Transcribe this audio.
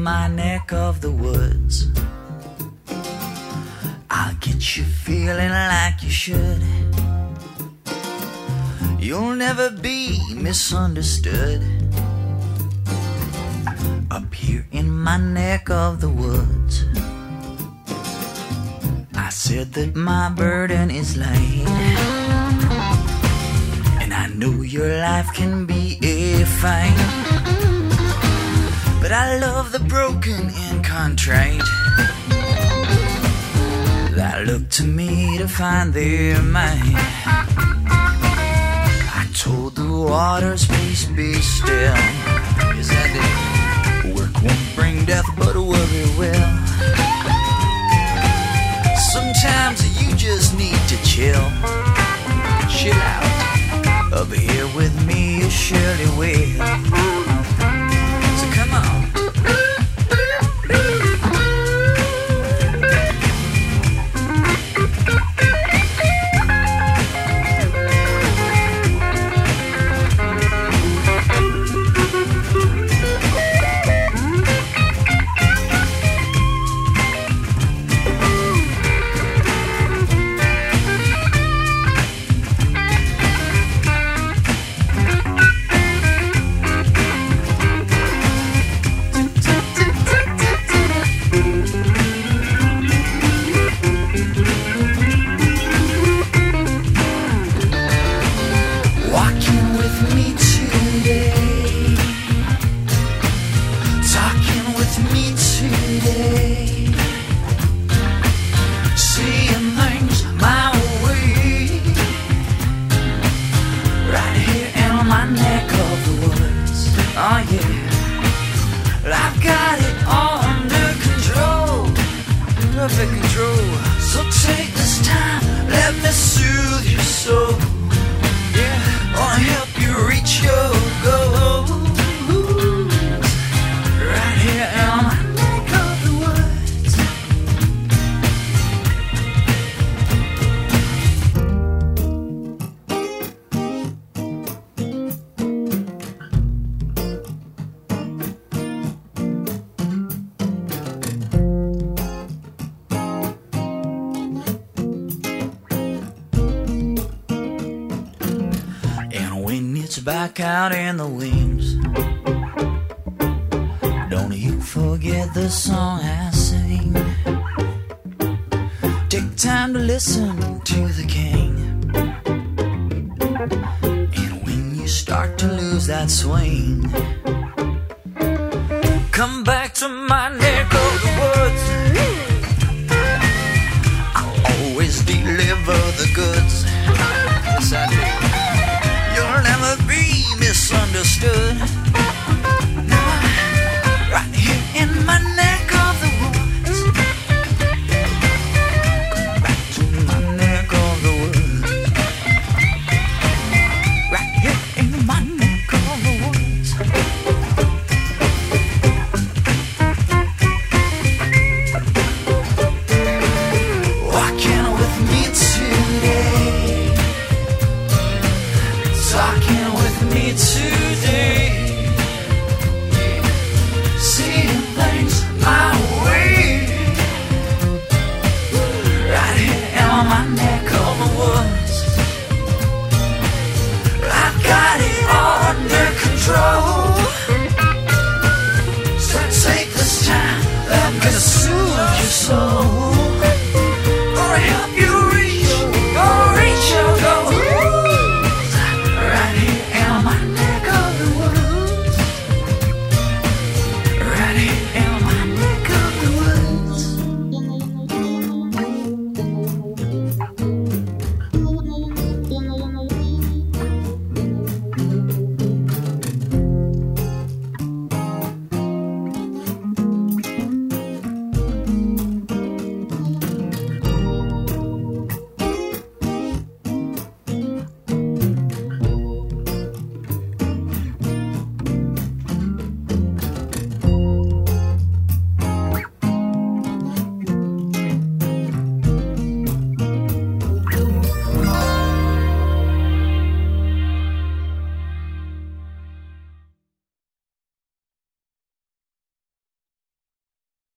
my neck of the woods. I'll get you feeling like you should. You'll never be misunderstood. Up here in my neck of the woods, I said that my burden is light, and I know your life can be a fight. But I love the broken and contrite that look to me to find their mind. I told the waters, please be still. Is that it? Work won't bring death, but worry will. Sometimes you just need to chill. Chill out. Up here with me, you surely will. So come on. Back out in the wings, don't you forget the song I sing. Take time to listen to the king, and when you start to lose that swing, come back to my neck of the woods. I always deliver the goods. Yes, I do. You'll never be misunderstood. Right here in my neck of the woods. Back to my neck of the woods. Right here in my neck of the woods. Walking with me today. Talking with me today. Seeing things my way. Right here on my neck.